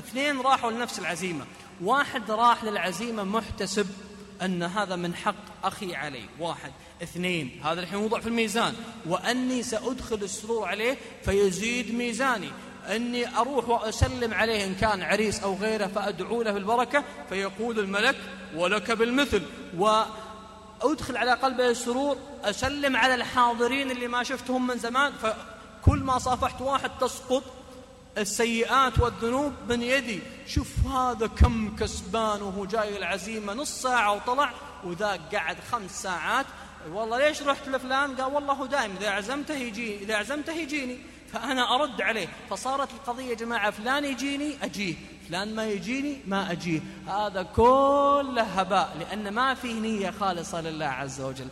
اثنين راحوا لنفس العزيمة، واحد راح للعزيمة محتسب أن هذا من حق أخي علي، واحد. اثنين، هذا الحين وضع في الميزان، وأني سأدخل السرور عليه فيزيد ميزاني، أني أروح وأسلم عليه إن كان عريس أو غيره فأدعو له بالبركة فيقول الملك ولك بالمثل، وأدخل على قلبه السرور، أسلم على الحاضرين اللي ما شفتهم من زمان، فكل ما صافحت واحد تسقط السيئات والذنوب من يدي. شوف هذا كم كسبان وهو جاي العزيمة نص ساعة وطلع، وذاك قعد 5 ساعات. والله ليش رحت لفلان؟ قال والله هو دائم إذا عزمته يجيني، فأنا أرد عليه. فصارت القضية يا جماعة فلان يجيني أجيه، فلان ما يجيني ما أجيه. هذا كله هباء، لأن ما فيه نية خالصة لله عز وجل.